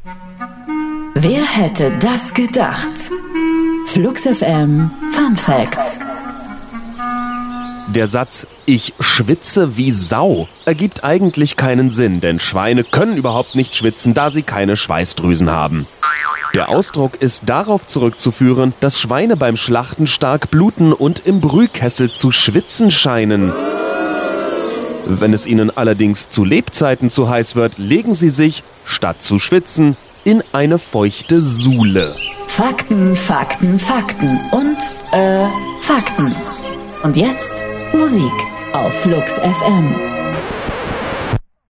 Wer hätte das gedacht? Flux FM Fun Facts. Der Satz "Ich schwitze wie Sau" ergibt eigentlich keinen Sinn, denn Schweine können überhaupt nicht schwitzen, da sie keine Schweißdrüsen haben. Der Ausdruck ist darauf zurückzuführen, dass Schweine beim Schlachten stark bluten und im Brühkessel zu schwitzen scheinen. Wenn es ihnen allerdings zu Lebzeiten zu heiß wird, legen sie sich, statt zu schwitzen, in eine feuchte Suhle. Fakten, Fakten, Fakten und, Fakten. Und jetzt Musik auf Flux FM.